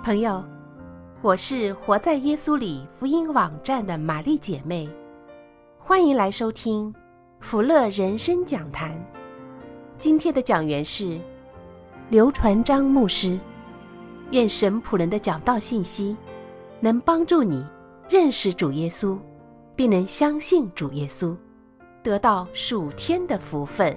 朋友，我是活在耶稣里福音网站的玛丽姐妹，欢迎来收听福乐人生讲坛。今天的讲员是刘传章牧师。愿神仆人的讲道信息能帮助你认识主耶稣，并能相信主耶稣，得到属天的福分。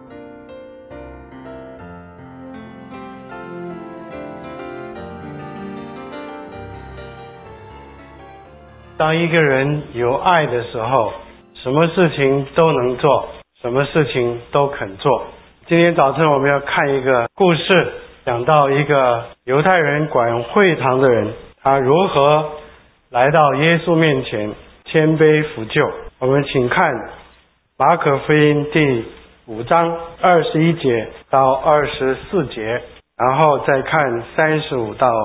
当一个人有爱的时候，什么事情都能做，什么事情都肯做。今天早晨我们要看一个故事，讲到一个犹太人管会堂的人，他如何来到耶稣面前谦卑服就。我们请看马可福音第5章21节到24节，然后再看35到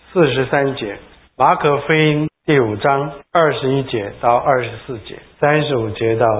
43节。马可福音第5章21节到24节，35节到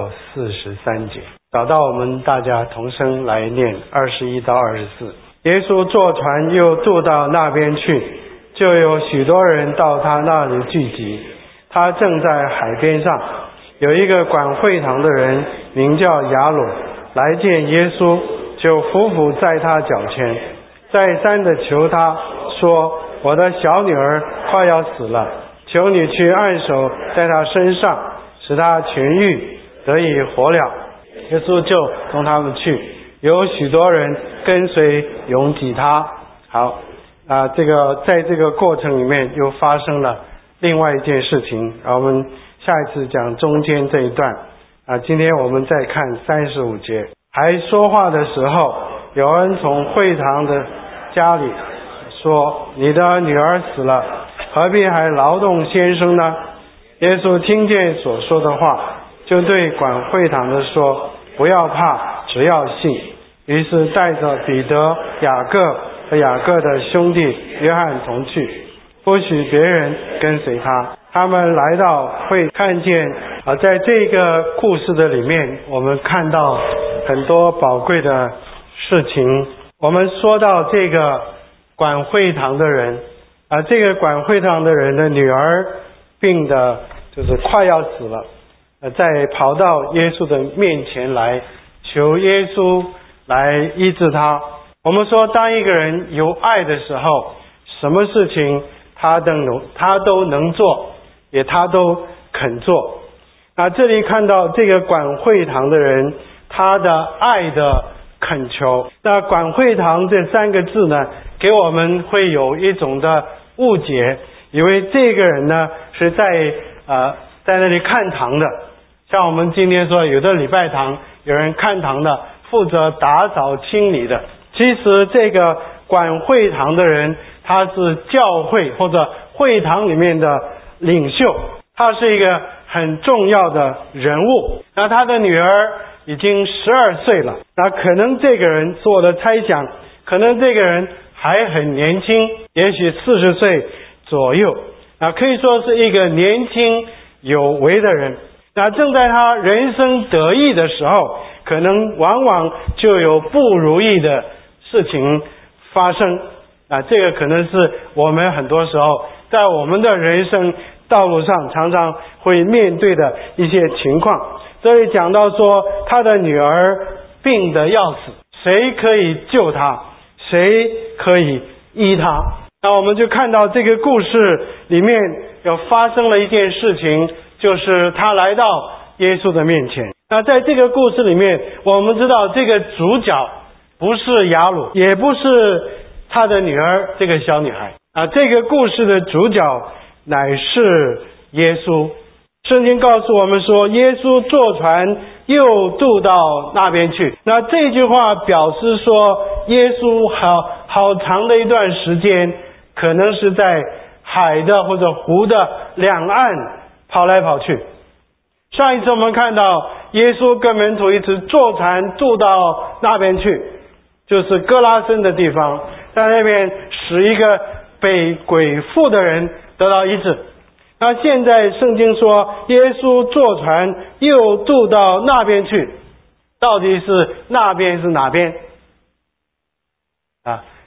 43节。找到我们大家同声来念21到24。耶稣坐船又渡到那边去，就有许多人到他那里聚集。他正在海边上，有一个管会堂的人名叫雅鲁，来见耶稣，就俯伏在他脚前，再三的求他说：我的小女儿快要死了，求你去按手在他身上，使他痊愈，得以活了。耶稣就同他们去，有许多人跟随拥挤他。好，在这个过程里面又发生了另外一件事情，我们下一次讲中间这一段。今天我们再看35节。还说话的时候，有人从会堂的家里说：你的女儿死了，何必还劳动先生呢？耶稣听见所说的话，就对管会堂的说：不要怕，只要信。于是带着彼得、雅各和雅各的兄弟约翰同去，不许别人跟随他。他们来到会看见在这个故事的里面，我们看到很多宝贵的事情。我们说到这个管会堂的人，这个管会堂的人的女儿病的就是快要死了，再跑到耶稣的面前来求耶稣来医治他。我们说当一个人有爱的时候，什么事情他都能做，也他都肯做。这里看到这个管会堂的人，他的爱的恳求。管会堂这3个字呢，给我们会有一种的误解，以为这个人呢是在那里看堂的。像我们今天说有的礼拜堂有人看堂的，负责打扫清理的。其实这个管会堂的人，他是教会或者会堂里面的领袖，他是一个很重要的人物。他的女儿已经12岁了，可能这个人是我的猜想，可能这个人还很年轻，也许40岁左右，可以说是一个年轻有为的人。正在他人生得意的时候，可能往往就有不如意的事情发生。这个可能是我们很多时候在我们的人生道路上常常会面对的一些情况。这里讲到说他的女儿病得要死，谁可以救他？谁可以医他？我们就看到这个故事里面有发生了一件事情，就是他来到耶稣的面前。在这个故事里面，我们知道这个主角不是雅鲁，也不是他的女儿这个小女孩。这个故事的主角乃是耶稣。圣经告诉我们说，耶稣坐船又渡到那边去。这句话表示说，耶稣好长的一段时间，可能是在海的或者湖的两岸跑来跑去。上一次我们看到耶稣跟门徒一起坐船渡到那边去，就是哥拉森的地方，在那边使一个被鬼附的人得到医治。现在圣经说耶稣坐船又渡到那边去，到底是那边是哪边？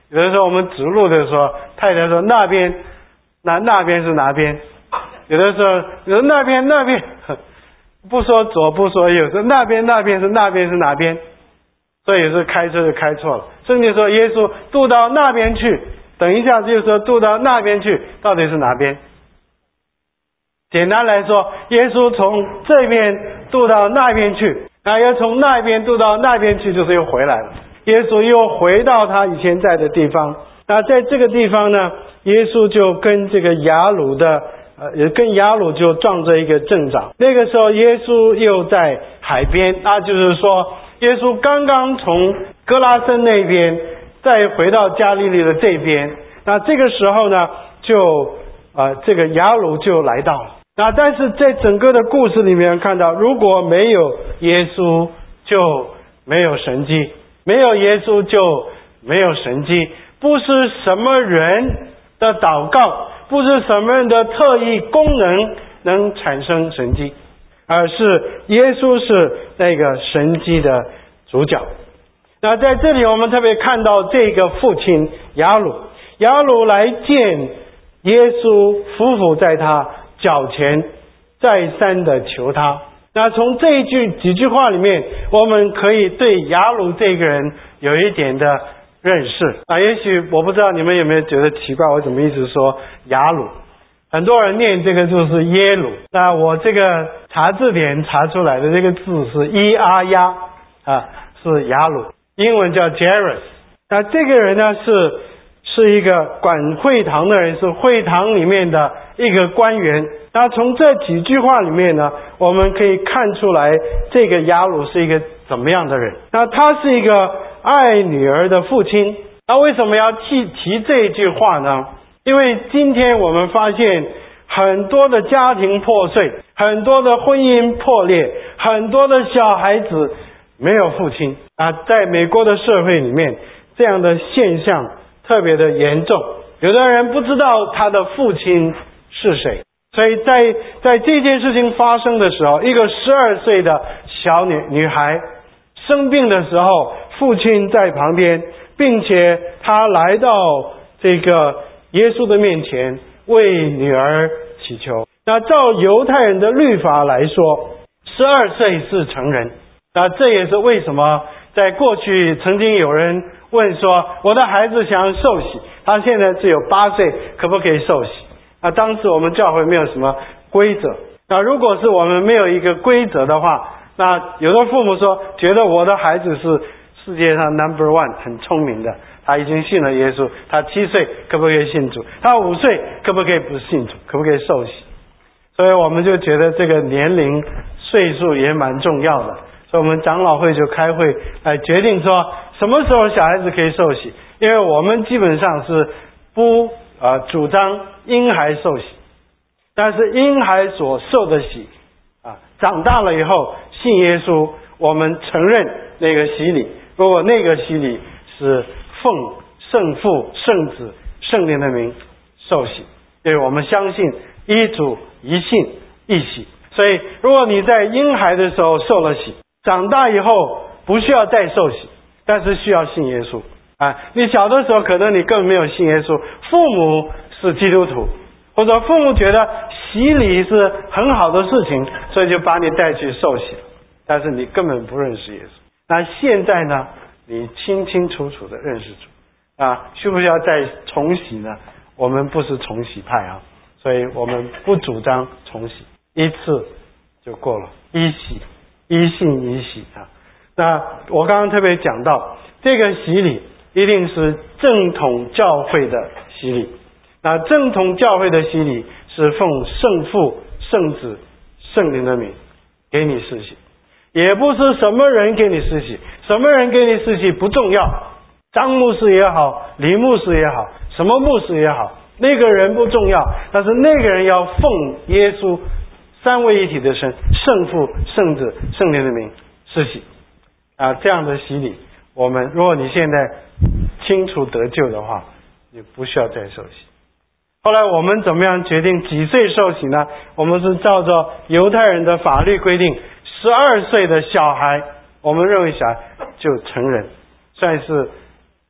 有的时候我们指路的时候，太太说那边，那边是哪边？有的时候有那边，不说左不说右，说那边是哪边？所以有时候开车就开错了。圣经说耶稣渡到那边去，等一下就说渡到那边去，到底是哪边？简单来说，耶稣从这边渡到那边去，要从那边渡到那边去，就是又回来了。耶稣又回到他以前在的地方。那在这个地方呢，耶稣就跟这个雅鲁的跟雅鲁就撞着一个镇长。那个时候耶稣又在海边，那就是说耶稣刚刚从哥拉森那边再回到加利利的这边。那这个时候呢，就这个雅鲁就来到了。那但是在整个的故事里面看到，如果没有耶稣就没有神迹，没有耶稣就没有神迹。不是什么人的祷告，不是什么人的特异功能产生神迹，而是耶稣是那个神迹的主角。那在这里我们特别看到这个父亲雅鲁来见耶稣，俯伏在他脚前，再三的求他。那从这几句话里面，我们可以对雅鲁这个人有一点的认识。也许我不知道你们有没有觉得奇怪，我怎么一直说雅鲁？很多人念这个就是耶鲁，那我这个查字典查出来的这个字是伊阿亚是雅鲁，英文叫 Jairus。那这个人呢是一个管会堂的人，是会堂里面的一个官员。那从这几句话里面呢，我们可以看出来这个雅鲁是一个怎么样的人。那他是一个爱女儿的父亲。那为什么要提这一句话呢？因为今天我们发现很多的家庭破碎，很多的婚姻破裂，很多的小孩子没有父亲在美国的社会里面，这样的现象特别的严重。有的人不知道他的父亲是谁，所以在这件事情发生的时候，一个12岁的小女孩生病的时候，父亲在旁边，并且他来到这个耶稣的面前为女儿祈求。那照犹太人的律法来说，12岁是成人。那这也是为什么在过去曾经有人问说，我的孩子想要受洗，他现在只有8岁，可不可以受洗？那当时我们教会没有什么规则。那如果是我们没有一个规则的话，那有的父母说觉得我的孩子是世界上 No.1 很聪明的，他已经信了耶稣，他7岁可不可以信主？他5岁可不可以不信主？可不可以受洗？所以我们就觉得这个年龄岁数也蛮重要的，所以我们长老会就开会来决定说什么时候小孩子可以受洗。因为我们基本上是不主张婴孩受洗，但是婴孩所受的洗长大了以后信耶稣，我们承认那个洗礼，如果那个洗礼是奉圣父圣子圣灵的名受洗，因为我们相信一主一信一洗。所以如果你在婴孩的时候受了洗，长大以后不需要再受洗，但是需要信耶稣你小的时候可能你根本没有信耶稣，父母是基督徒，或者父母觉得洗礼是很好的事情，所以就把你带去受洗，但是你根本不认识耶稣。那现在呢，你清清楚楚的认识主需不需要再重洗呢？我们不是重洗派所以我们不主张重洗，一次就过了，一洗一信一洗那我刚刚特别讲到这个洗礼一定是正统教会的洗礼。那正统教会的洗礼是奉圣父圣子圣灵的名给你施洗，也不是什么人给你施洗，什么人给你施洗不重要，张牧师也好，李牧师也好，什么牧师也好，那个人不重要，但是那个人要奉耶稣三位一体的神圣父圣子圣灵的名施洗这样的洗礼，我们如果你现在清楚得救的话，你不需要再受洗。后来我们怎么样决定几岁受洗呢？我们是照着犹太人的法律规定，12岁的小孩，我们认为小孩就成人，算是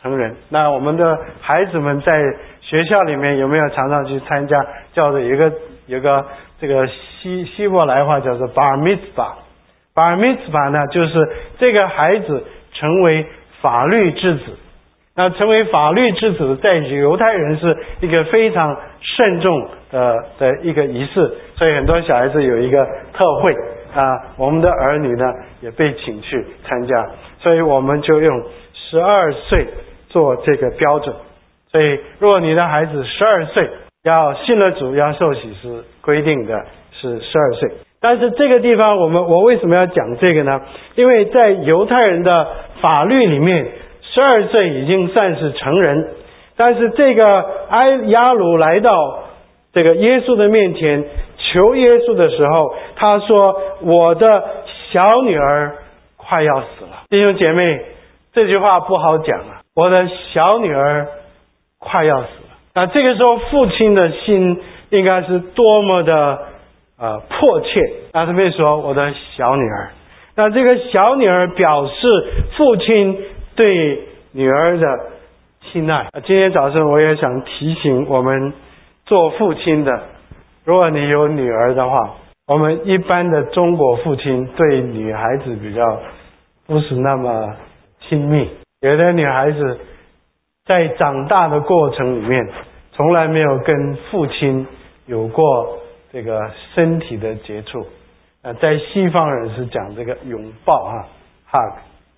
成人。那我们的孩子们在学校里面有没有常常去参加叫做有个这个希伯来话叫做 bar mitzvah。bar mitzvah 呢，就是这个孩子成为法律之子。那成为法律之子在犹太人是一个非常慎重的一个仪式，所以很多小孩子有一个特会我们的儿女呢也被请去参加，所以我们就用12岁做这个标准。所以如果你的孩子12岁要信了主要受洗，是规定的是12岁。但是这个地方我为什么要讲这个呢？因为在犹太人的法律里面12岁已经算是成人，但是这个亚鲁来到这个耶稣的面前求耶稣的时候，他说我的小女儿快要死了。弟兄姐妹，这句话不好讲我的小女儿快要死了。那这个时候父亲的心应该是多么的迫切。那这边说我的小女儿，那这个小女儿表示父亲对女儿的亲爱。今天早上我也想提醒我们做父亲的，如果你有女儿的话，我们一般的中国父亲对女孩子比较不是那么亲密，有的女孩子在长大的过程里面从来没有跟父亲有过这个身体的接触。在西方人是讲这个拥抱hug。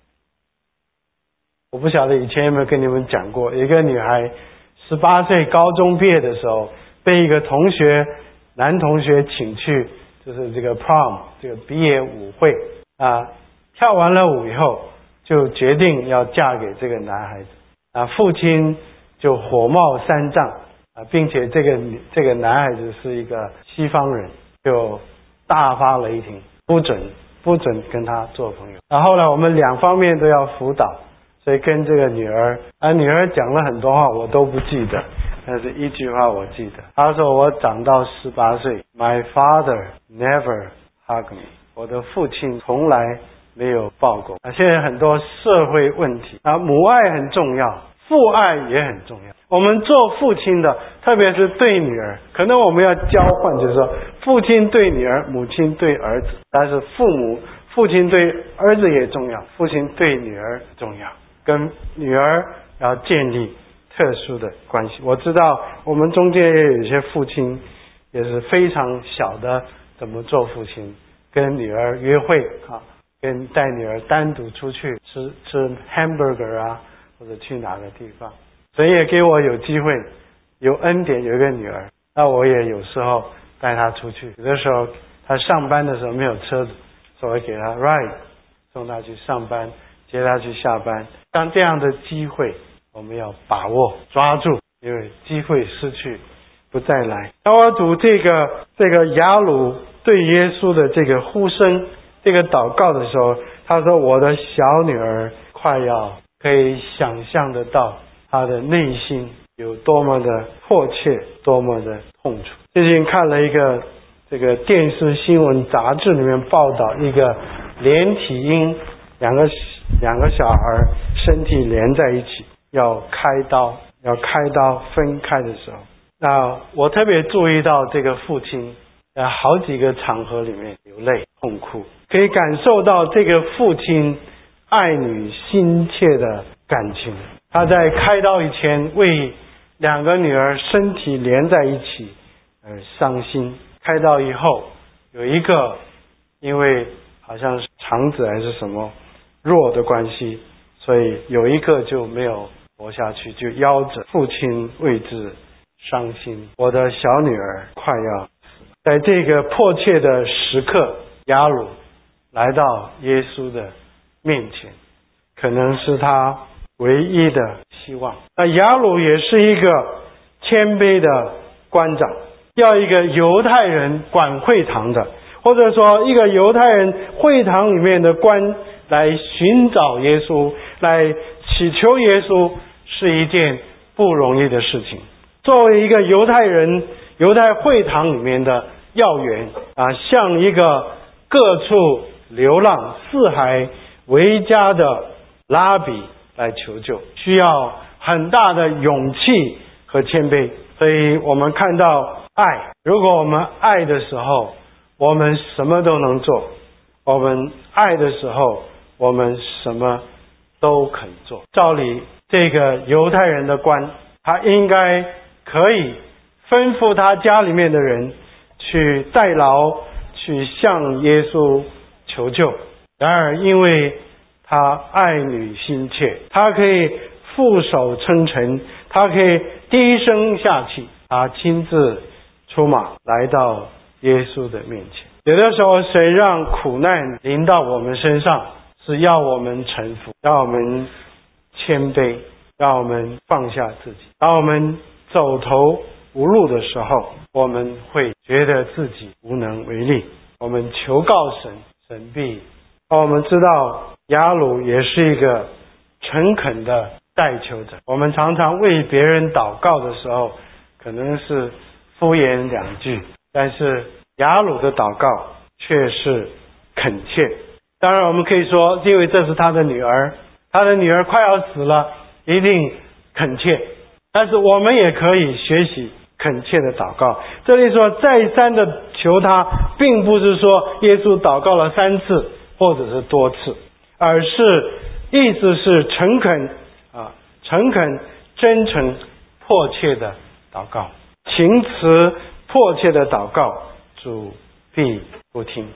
我不晓得以前有没有跟你们讲过，一个女孩18岁高中毕业的时候，被一个男同学请去，就是这个 prom 这个毕业舞会跳完了舞以后就决定要嫁给这个男孩子父亲就火冒三丈并且这个男孩子是一个西方人，就大发雷霆，不准跟他做朋友。然后呢，我们两方面都要辅导，所以跟这个女儿讲了很多话我都不记得，但是一句话我记得，她说我长到18岁 My father never hug me， 我的父亲从来没有抱过。现在很多社会问题母爱很重要，父爱也很重要。我们做父亲的，特别是对女儿，可能我们要交换，就是说父亲对女儿，母亲对儿子，但是父亲对儿子也重要，父亲对女儿重要，跟女儿要建立特殊的关系。我知道我们中间也有一些父亲也是非常小的怎么做父亲，跟女儿约会跟带女儿单独出去吃 hamburger 或者去哪个地方。神也给我有机会有恩典有一个女儿，那我也有时候带她出去，有的时候她上班的时候没有车子，所以我给她 ride 送她去上班，接她去下班。像这样的机会我们要把握抓住，因为机会失去不再来。当我读这个雅鲁对耶稣的这个呼声这个祷告的时候，他说我的小女儿快要，可以想象得到他的内心有多么的迫切，多么的痛楚。最近看了一个这个电视新闻杂志里面报道，一个连体婴两个小孩身体连在一起要开刀分开的时候，那我特别注意到这个父亲在好几个场合里面流泪痛哭，可以感受到这个父亲爱女心切的感情。他在开刀以前为两个女儿身体连在一起而伤心，开刀以后有一个因为好像是肠子还是什么弱的关系，所以有一个就没有活下去，就夭折。父亲为之伤心，我的小女儿快要死。在这个迫切的时刻，雅鲁来到耶稣的面前，可能是他唯一的希望。那雅鲁也是一个谦卑的官长，要一个犹太人管会堂的，或者说一个犹太人会堂里面的官来寻找耶稣，来祈求耶稣，是一件不容易的事情。作为一个犹太人，犹太会堂里面的要员像一个各处流浪四海为家的拉比来求救，需要很大的勇气和谦卑。所以我们看到爱，如果我们爱的时候，我们什么都能做；我们爱的时候，我们什么都肯做。照理这个犹太人的官，他应该可以吩咐他家里面的人去代劳，去向耶稣求救。然而因为他爱女心切，他可以俯首称臣，他可以低声下气，他亲自出马来到耶稣的面前。有的时候神让苦难临到我们身上，是要我们臣服，让我们谦卑，让我们放下自己。当我们走投无路的时候，我们会觉得自己无能为力，我们求告神，神必。我们知道雅鲁也是一个诚恳的代求者，我们常常为别人祷告的时候，可能是敷衍两句，但是雅鲁的祷告却是恳切。当然我们可以说，因为这是他的女儿，他的女儿快要死了，一定恳切。但是我们也可以学习恳切的祷告。这里说再三的求他，并不是说耶稣祷告了3次或者是多次，而是意思是诚恳诚恳、真诚、迫切的祷告，情辞迫切的祷告，主必不听，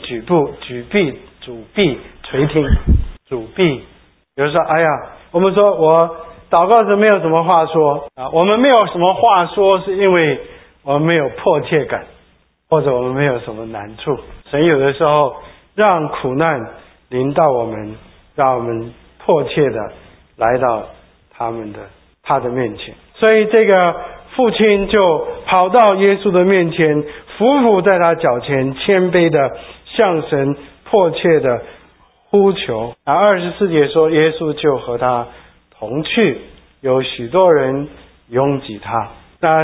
主必垂听，主必。比如说，我们说我祷告时没有什么话说我们没有什么话说，是因为我们没有迫切感，或者我们没有什么难处。神有的时候让苦难临到我们，让我们迫切的来到他的面前。所以这个父亲就跑到耶稣的面前，俯伏在他脚前，谦卑的向神迫切的呼求。24节说，耶稣就和他同去，有许多人拥挤他。那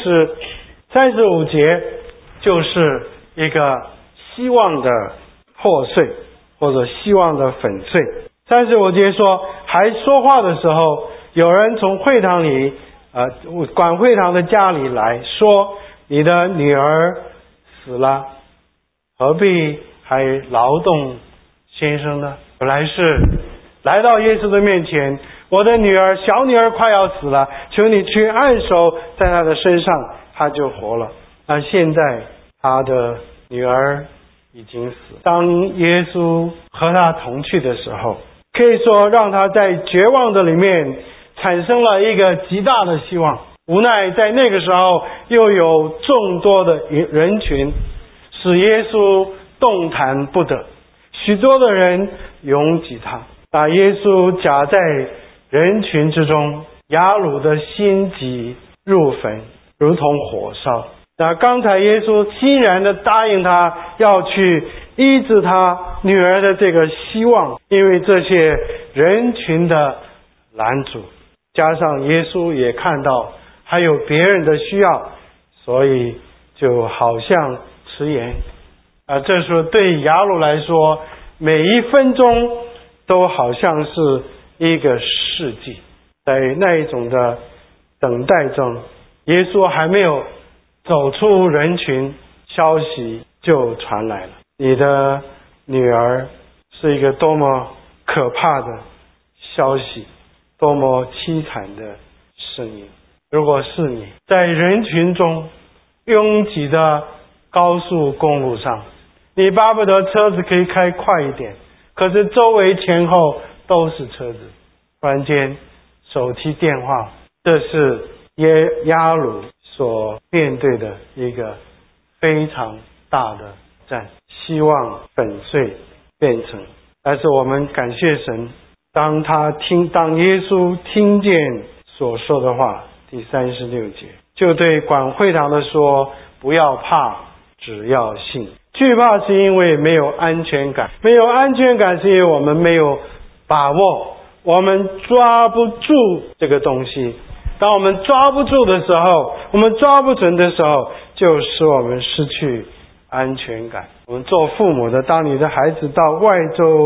35节就是一个希望的破碎，或者希望的粉碎。35节说，还说话的时候，有人从会堂里管会堂的家里来说，你的女儿死了，何必还劳动先生呢？本来是来到耶稣的面前，我的小女儿快要死了，求你去按手在她的身上，她就活了。那现在她的女儿已经死。当耶稣和他同去的时候，可以说让他在绝望的里面产生了一个极大的希望。无奈在那个时候又有众多的人群，使耶稣动弹不得，许多的人拥挤他，把耶稣夹在人群之中。雅鲁的心急如焚，如同火烧。那刚才耶稣欣然的答应他要去医治他女儿的这个希望，因为这些人群的拦阻，加上耶稣也看到还有别人的需要，所以就好像迟延。这时候对雅鲁来说，每一分钟都好像是一个世纪。在那一种的等待中，耶稣还没有走出人群，消息就传来了，你的女儿是一个多么可怕的消息，多么凄惨的声音。如果是你在人群中拥挤的高速公路上，你巴不得车子可以开快一点，可是周围前后都是车子。突然间手提电话，这是雅鲁所面对的一个非常大的战，希望粉碎变成。但是我们感谢神，当耶稣听见所说的话，第36节，就对管会堂的说，不要怕，只要信。惧怕是因为没有安全感，没有安全感是因为我们没有把握，我们抓不住这个东西。当我们抓不住的时候，我们抓不准的时候，就使我们失去安全感。我们做父母的，当你的孩子到外州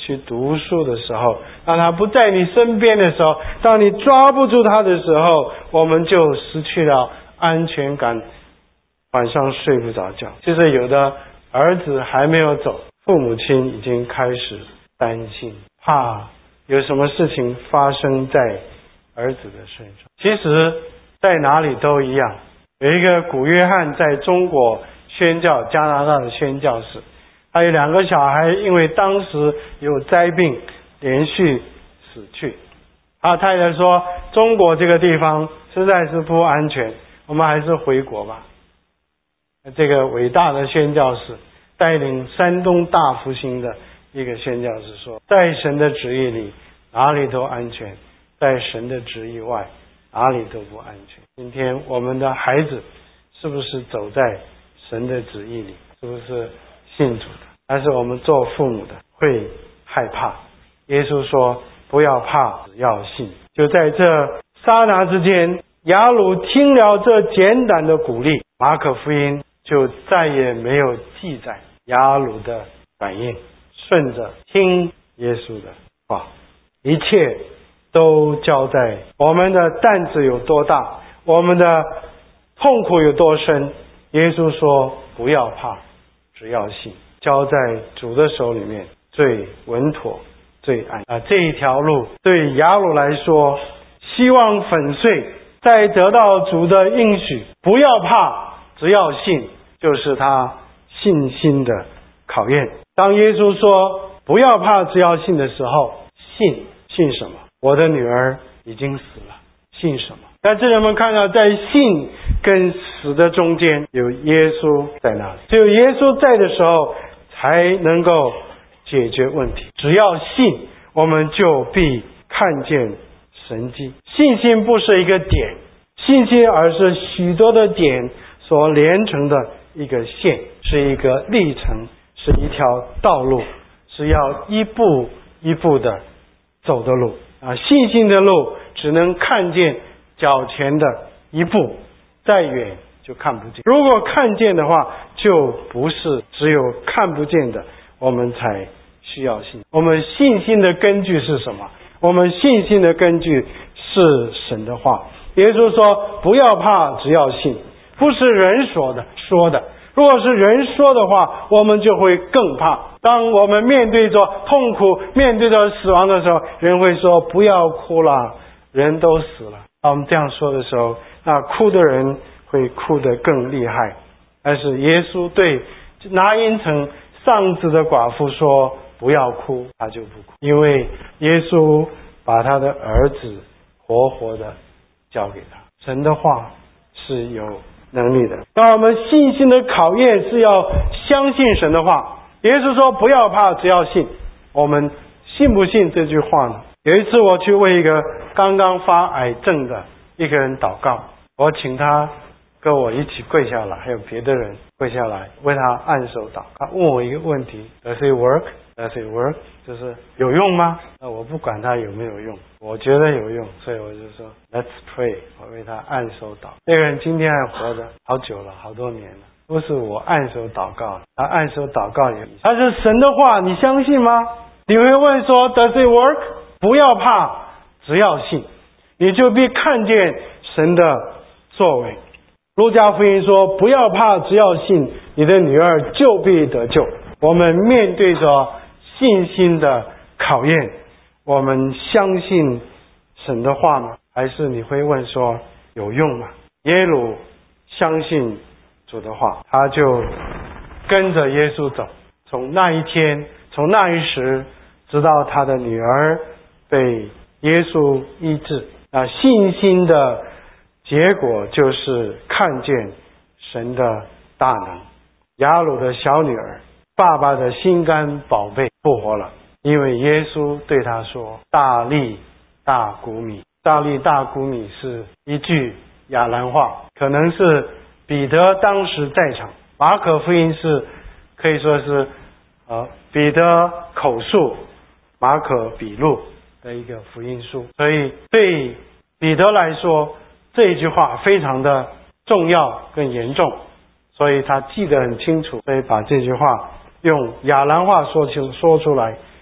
去读书的时候，当他不在你身边的时候，当你抓不住他的时候，我们就失去了安全感，晚上睡不着觉。其实有的儿子还没有走，父母亲已经开始担心，怕有什么事情发生在儿子的身上。其实在哪里都一样。有一个古约翰在中国宣教，加拿大的宣教士，还有2个小孩因为当时有灾病连续死去。他太太说，中国这个地方实在是不安全，我们还是回国吧。这个伟大的宣教士带领山东大复兴的一个宣教士说，在神的旨意里哪里都安全，在神的旨意外哪里都不安全。今天我们的孩子是不是走在神的旨意里，是不是信主的？但是我们做父母的会害怕。耶稣说不要怕，只要信。就在这刹那之间，雅鲁听了这简短的鼓励，马可福音就再也没有记载雅鲁的反应，顺着听耶稣的话，一切都交在我们的担子有多大，我们的痛苦有多深。耶稣说不要怕，只要信，交在主的手里面最稳妥最安。这一条路对雅鲁来说希望粉碎，在得到主的应许不要怕只要信，就是他信心的考验。当耶稣说不要怕只要信的时候，信什么？我的女儿已经死了，信什么？但是人们看到在信跟死的中间有耶稣在那里，只有耶稣在的时候才能够解决问题。只要信，我们就必看见神迹。信心不是一个点，信心而是许多的点所连成的一个线，是一个历程，是一条道路，是要一步一步的走的路。信心的路只能看见脚前的一步，再远就看不见。如果看见的话，就不是只有看不见的我们才需要信。我们信心的根据是什么？我们信心的根据是神的话。耶稣说不要怕只要信，不是人说的。如果是人说的话，我们就会更怕。当我们面对着痛苦，面对着死亡的时候，人会说不要哭了，人都死了。当我们这样说的时候，那哭的人会哭得更厉害。但是耶稣对拿因城丧子的寡妇说不要哭，他就不哭，因为耶稣把他的儿子活活的交给他。神的话是有能力的。当我们信心的考验是要相信神的话。耶稣说不要怕只要信，我们信不信这句话呢？有一次我去为一个刚刚发癌症的一个人祷告，我请他跟我一起跪下来，还有别的人跪下来为他按手祷告。问我一个问题， Does it work? Does it work? 就是有用吗？我不管他有没有用，我觉得有用，所以我就说 Let's pray， 我为他按手祷。那个人今天还活着好久了，好多年了，都是我按手祷告，他按手祷告也，他是神的话，你相信吗？你会问说 Does it work? 不要怕，只要信，你就必看见神的作为。路加福音说不要怕，只要信，你的女儿就必得救。我们面对着信心的考验，我们相信神的话吗？还是你会问说有用吗？耶鲁相信主的话，他就跟着耶稣走，从那一天，从那一时，直到他的女儿被耶稣医治。那信心的结果就是看见神的大能。雅鲁的小女儿，爸爸的心肝宝贝复活了，因为耶稣对他说大利大古米。大利大古米是一句亚兰话，可能是彼得当时在场。马可福音是可以说是彼得口述，马可笔录的一个福音书，所以对彼得来说这一句话非常的重要跟严重，所以他记得很清楚，所以把这句话用亚兰话说出来，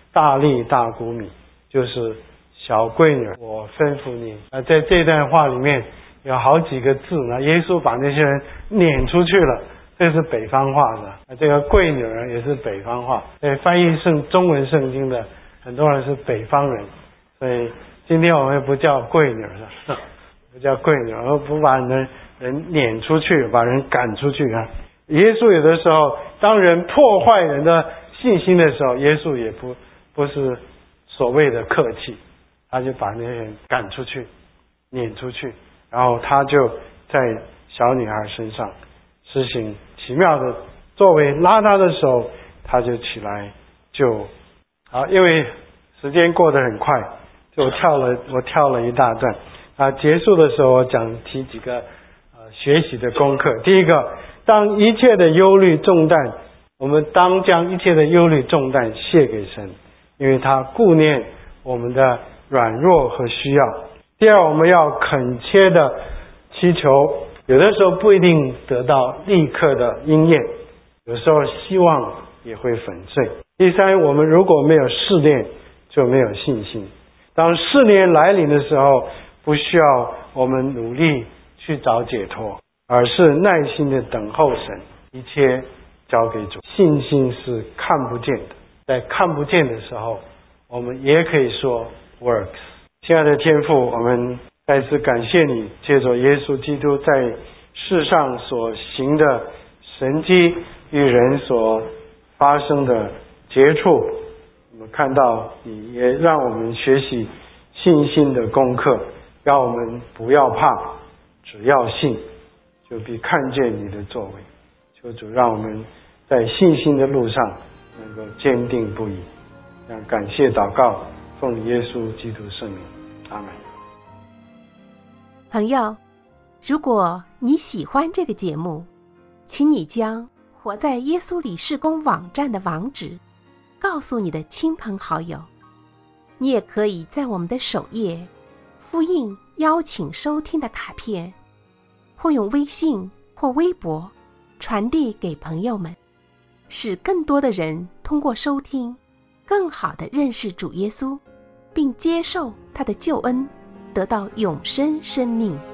大利大谷米，就是小闺女，我吩咐你。在这段话里面有好几个字呢，耶稣把那些人撵出去了，这是北方话的。这个贵女儿也是北方话，所以翻译中文圣经的很多人是北方人，所以今天我们不叫贵女了，不叫贵女，而不把人撵出去，把人赶出去啊。耶稣有的时候，当人破坏人的信心的时候，耶稣也不是所谓的客气，他就把那些人赶出去，撵出去，然后他就在小女孩身上施行奇妙的作为，拉她的手，她就起来就好。因为时间过得很快，就我跳了一大段结束的时候我提几个学习的功课。第一个，当一切的忧虑重担，我们当将一切的忧虑重担卸给神，因为他顾念我们的软弱和需要。第二，我们要恳切的祈求，有的时候不一定得到立刻的应验，有时候希望也会粉碎。第三，我们如果没有试炼，就没有信心。当试炼来临的时候，不需要我们努力去找解脱，而是耐心的等候神，一切交给主。信心是看不见的，在看不见的时候，我们也可以说 works。 亲爱的天父，我们再次感谢你，借着耶稣基督在世上所行的神迹与人所发生的接触，我们看到你也让我们学习信心的功课，让我们不要怕，只要信，就必看见你的作为。求主让我们在信心的路上能够坚定不移。让感谢祷告，奉耶稣基督圣名，阿们。 朋友，如果你喜欢这个节目，请你将活在耶稣里事工网站的网址告诉你的亲朋好友。你也可以在我们的首页复印邀请收听的卡片，或用微信或微博传递给朋友们，使更多的人通过收听更好地认识主耶稣，并接受他的救恩，得到永生生命。